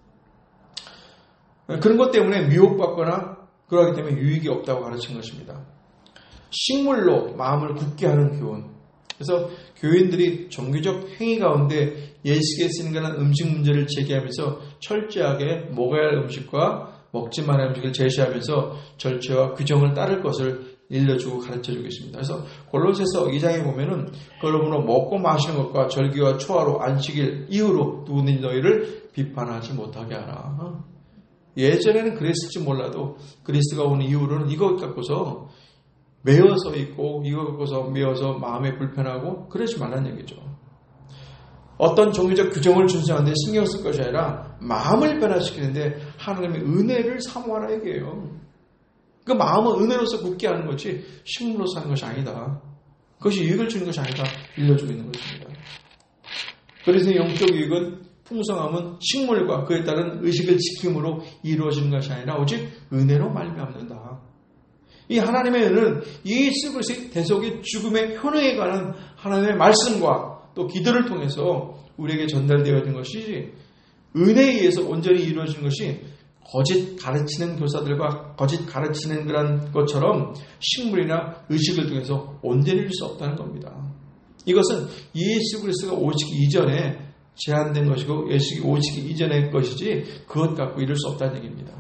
그런 것 때문에 미혹받거나 그러하기 때문에 유익이 없다고 가르친 것입니다. 식물로 마음을 굳게 하는 교훈. 그래서 교인들이 종교적 행위 가운데 예식에 쓰는 그런 음식 문제를 제기하면서 철저하게 먹어야 할 음식과 먹지 말아야 할 음식을 제시하면서 절차와 규정을 따를 것을 일러주고 가르쳐주고 있습니다. 그래서 골로새서 2장에 보면은 그러므로 먹고 마시는 것과 절기와 초하루 안식일 이후로 누구든지 너희를 비판하지 못하게 하라. 예전에는 그랬을지 몰라도 그리스도가 온 이후로는 이것 갖고서 매어서 있고 이것 갖고서 매어서 마음에 불편하고 그러지 말라는 얘기죠. 어떤 종교적 규정을 준수하는데 신경 쓸 것이 아니라 마음을 변화시키는데 하나님의 은혜를 사모하라 얘기예요. 그 마음은 은혜로서 굳게 하는 것이 식물로서 하는 것이 아니다. 그것이 유익을 주는 것이 아니다. 일러주고 있는 것입니다. 그래서 영적 유익은 풍성함은 식물과 그에 따른 의식을 지킴으로 이루어지는 것이 아니라 오직 은혜로 말미암는다. 이 하나님의 은혜는 예수 그리스도의 대속의 죽음의 현황에 관한 하나님의 말씀과 또 기도를 통해서 우리에게 전달되어 있는 것이지, 은혜에 의해서 온전히 이루어지는 것이 거짓 가르치는 교사들과 거짓 가르치는 그런 것처럼 식물이나 의식을 통해서 온전히 이룰 수 없다는 겁니다. 이것은 예수 그리스도가 오시기 이전에 제한된 것이고 예수가 오시기 이전의 것이지 그것 갖고 이룰 수 없다는 얘기입니다.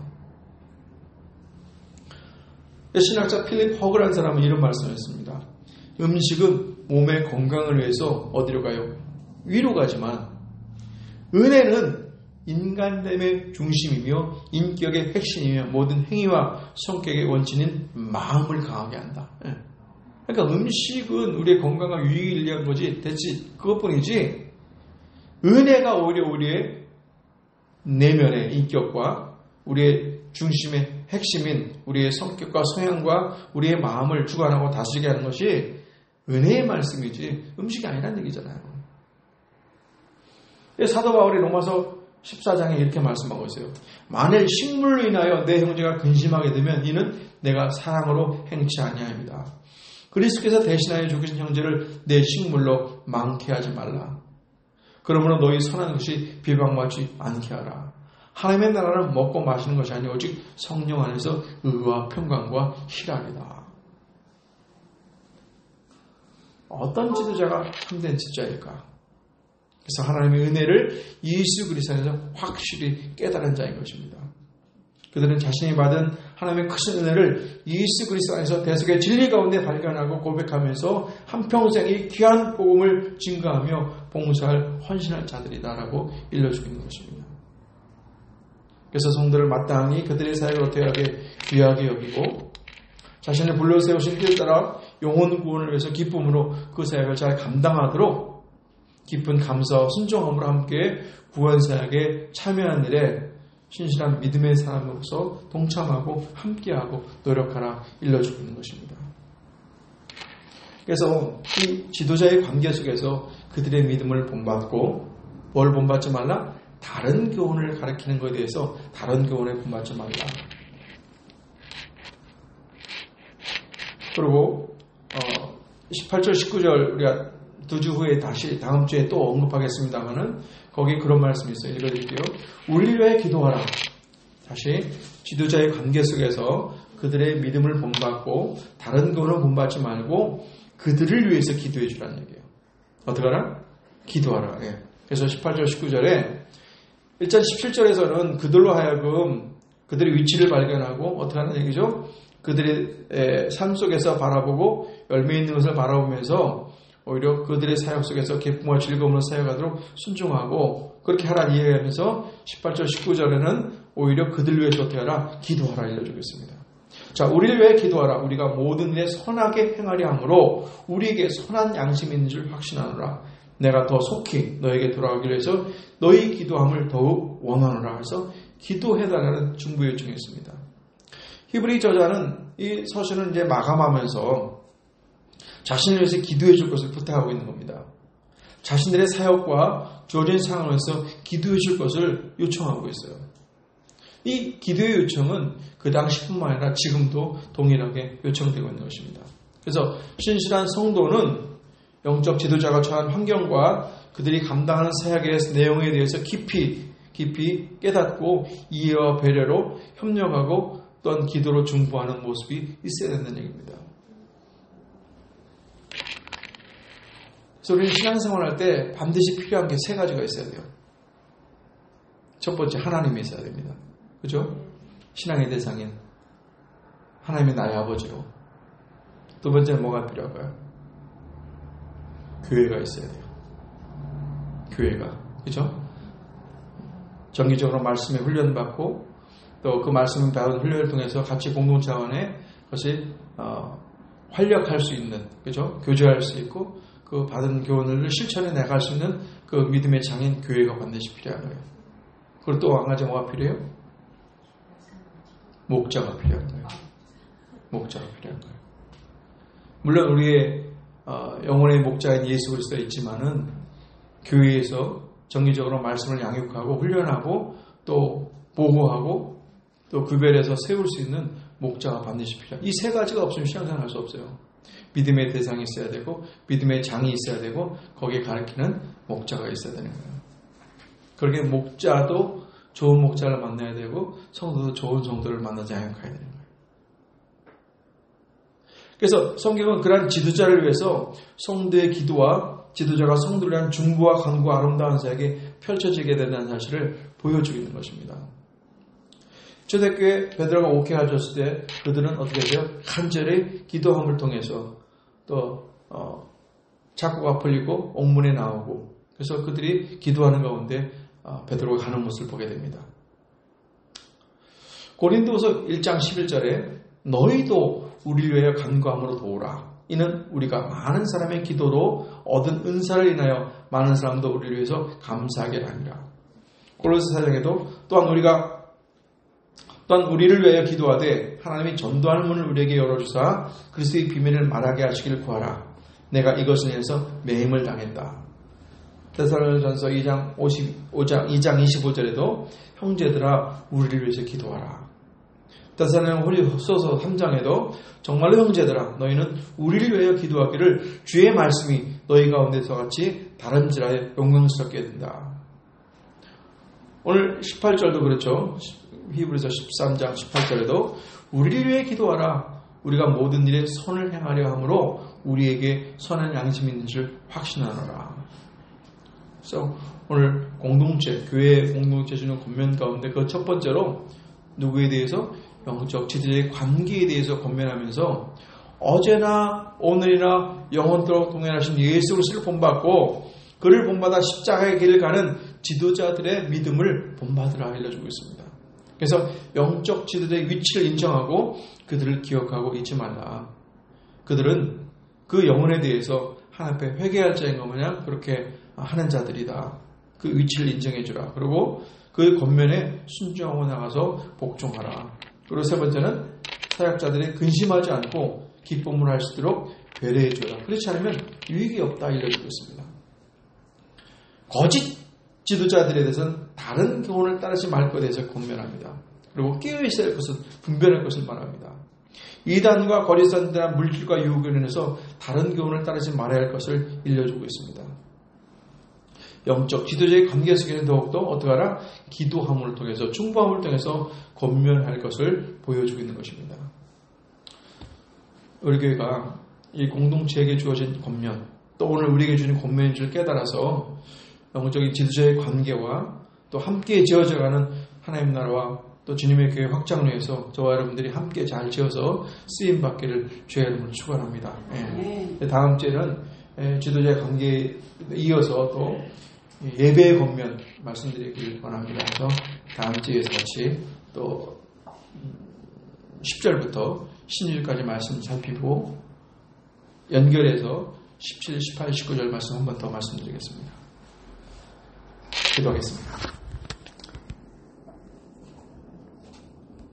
신학자 필립 허그라는 사람은 이런 말씀을 했습니다. 음식은 몸의 건강을 위해서 어디로 가요? 위로 가지만 은혜는 인간됨의 중심이며 인격의 핵심이며 모든 행위와 성격의 원천인 마음을 강하게 한다. 그러니까 음식은 우리의 건강과 유익을 위한 거지 대체 그것뿐이지, 은혜가 오히려 우리의 내면의 인격과 우리의 중심의 핵심인 우리의 성격과 성향과 우리의 마음을 주관하고 다스리게 하는 것이 은혜의 말씀이지 음식이 아니라는 얘기잖아요. 사도 바울이 로마서 14장에 이렇게 말씀하고 있어요. 만일 식물로 인하여 내 형제가 근심하게 되면 이는 내가 사랑으로 행치 아니하입니다. 그리스도께서 대신하여 죽으신 형제를 내 식물로 많게 하지 말라. 그러므로 너희 선한 것이 비방받지 않게 하라. 하나님의 나라는 먹고 마시는 것이 아니오 오직 성령 안에서 의와 평강과 희락이다. 어떤 지도자가 참된 지도자일까? 그래서 하나님의 은혜를 예수 그리스도 안에서 확실히 깨달은 자인 것입니다. 그들은 자신이 받은 하나님의 크신 은혜를 예수 그리스도 안에서 대속의 진리 가운데 발견하고 고백하면서 한평생의 귀한 복음을 증거하며 봉사할 헌신할 자들이다라고 일러주고 있는 것입니다. 그래서 성도를 마땅히 그들의 사역을 어떻게 귀하게 여기고 자신을 불러 세우신 뜻에 따라 영혼 구원을 위해서 기쁨으로 그 사역을 잘 감당하도록 깊은 감사와 순종함으로 함께 구원 사역에 참여하는 일에 신실한 믿음의 사람으로서 동참하고 함께하고 노력하라 일러주고 있는 것입니다. 그래서 이 지도자의 관계 속에서 그들의 믿음을 본받고 뭘 본받지 말라? 다른 교훈을 가르치는 것에 대해서 다른 교훈에 본받지 말라. 그리고 18절 19절 우리가 2주 후에 다시 다음 주에 또 언급하겠습니다만은 거기 그런 말씀이 있어요. 읽어드릴게요. 우리를 위해 기도하라. 다시 지도자의 관계 속에서 그들의 믿음을 본받고 다른 교훈을 본받지 말고 그들을 위해서 기도해 주라는 얘기예요. 어떻게 하라? 기도하라. 예. 그래서 18절 19절에 일단 17절에서는 그들로 하여금 그들의 위치를 발견하고 어떻게 하는 얘기죠? 그들의 삶 속에서 바라보고 열매 있는 것을 바라보면서 오히려 그들의 사역 속에서 기쁨과 즐거움으로 사역하도록 순종하고 그렇게 하라 이해하면서 18절 19절에는 오히려 그들 위해서 어떻게 하라? 기도하라 알려주고 있습니다. 자, 우리를 위해 기도하라. 우리가 모든 일에 선하게 행하려 함으로 우리에게 선한 양심이 있는 줄 확신하노라. 내가 더 속히 너에게 돌아오기로 해서 너희 기도함을 더욱 원하노라. 해서 기도해달라는 중보 요청했습니다. 히브리 저자는 이 서신을 이제 마감하면서 자신을 위해서 기도해 줄 것을 부탁하고 있는 겁니다. 자신들의 사역과 주어진 상황에서 기도해 줄 것을 요청하고 있어요. 이 기도의 요청은 그 당시뿐만 아니라 지금도 동일하게 요청되고 있는 것입니다. 그래서 신실한 성도는 영적 지도자가 처한 환경과 그들이 감당하는 사역의 내용에 대해서 깊이 깨닫고 이해와 배려로 협력하고 또한 기도로 중보하는 모습이 있어야 된다는 얘기입니다. 그래서 우리는 신앙생활할 때 반드시 필요한 게 세 가지가 있어야 돼요. 첫 번째, 하나님이 있어야 됩니다. 그죠? 신앙의 대상인 하나님이 나의 아버지로. 두 번째는 뭐가 필요할까요? 교회가 있어야 돼요. 교회가. 그죠? 정기적으로 말씀에 훈련받고 또 그 말씀을 받은 훈련을 통해서 같이 공동 차원에 그것이 활력할 수 있는, 그죠? 교제할 수 있고 그 받은 교훈을 실천해 나갈 수 있는 그 믿음의 장인 교회가 반드시 필요한 거예요. 그리고 또 한 가지 뭐가 필요해요? 목자가 필요한 거예요. 목자가 필요한 거예요. 물론 우리의 영혼의 목자인 예수 그리스도가 있지만은 교회에서 정기적으로 말씀을 양육하고 훈련하고 또 보호하고 또 구별해서 세울 수 있는 목자가 반드시 필요합니다. 이 세 가지가 없으면 신앙생활 할 수 없어요. 믿음의 대상이 있어야 되고 믿음의 장이 있어야 되고 거기에 가르치는 목자가 있어야 되는 거예요. 그렇게 목자도 좋은 목자를 만나야 되고 성도도 좋은 성도를 만나지 양육해야 되는 거예요. 그래서 성경은 그러한 지도자를 위해서 성도의 기도와 지도자가 성도를 위한 중보와 간구와 아름다운 사역이 펼쳐지게 된다는 사실을 보여주고 있는 것입니다. 초대교회 베드로가 옥회하셨을 때 그들은 어떻게 해요? 간절히 기도함을 통해서 또 작고가 풀리고 옥문에 나오고 그래서 그들이 기도하는 가운데 베드로가 가는 모습을 보게 됩니다. 고린도서 1장 11절에 너희도 우리를 위하여 간구함으로 도우라. 이는 우리가 많은 사람의 기도로 얻은 은사를 인하여 많은 사람도 우리를 위해서 감사하게 하니라. 골로새 4장에도 또한 우리를 위하여 기도하되 하나님이 전도하는 문을 우리에게 열어주사 그리스도의 비밀을 말하게 하시기를 구하라. 내가 이것을 인해서 매임을 당했다. 데살로니가전서 2장 25절에도 형제들아 우리를 위해서 기도하라. 데살로니가후서 3장에도 정말로 형제들아 너희는 우리를 위하여 기도하기를 주의 말씀이 너희 가운데서 같이 다름질하여 영광스럽게 된다. 오늘 18절도 그렇죠. 히브리서 13장 18절에도 우리를 위해 기도하라. 우리가 모든 일에 선을 행하려 함으로 우리에게 선한 양심이 있는 줄 확신하노라. 그래서 오늘 공동체, 교회 공동체 주는 권면 가운데 그 첫 번째로 누구에 대해서? 영적 지도자의 관계에 대해서 권면하면서 어제나 오늘이나 영원토록 동행하신 예수 그리스도를 본받고 그를 본받아 십자가의 길을 가는 지도자들의 믿음을 본받으라 알려주고 있습니다. 그래서 영적 지도자의 위치를 인정하고 그들을 기억하고 잊지 말라. 그들은 그 영혼에 대해서 하나님 앞에 회개할 자인 것 마냥 그렇게 하는 자들이다. 그 위치를 인정해 주라. 그리고 그 권면에 순종하고 나가서 복종하라. 그리고 세 번째는 사역자들이 근심하지 않고 기쁨을 할 수 있도록 배려해 주라. 그렇지 않으면 유익이 없다 알려주고 있습니다. 거짓 지도자들에 대해서는 다른 교훈을 따르지 말 것에 대해서 권면합니다. 그리고 깨어 있어야 할 것은 분별할 것을 말합니다. 이단과 거짓선들한 물질과 유혹에 인해서 다른 교훈을 따르지 말아야 할 것을 일러주고 있습니다. 영적 지도자의 관계 속에는 더욱더 어떻게 하라? 기도함을 통해서 중보함을 통해서 권면할 것을 보여주고 있는 것입니다. 우리 교회가 이 공동체에게 주어진 권면 또 오늘 우리에게 주는 권면인 줄 깨달아서 영적인 지도자의 관계와 또 함께 지어져가는 하나님 나라와 또 주님의 교회 확장을 위해서 저와 여러분들이 함께 잘 지어서 쓰임받기를 주의 이름으로 축원합니다. 다음 주에는 지도자의 관계에 이어서 또 예배의 권면 말씀드리길 원합니다. 그래서 다음 주에서 같이 또 10절부터 16절까지 말씀 살피고 연결해서 17, 18, 19절 말씀 한 번 더 말씀드리겠습니다. 기도하겠습니다.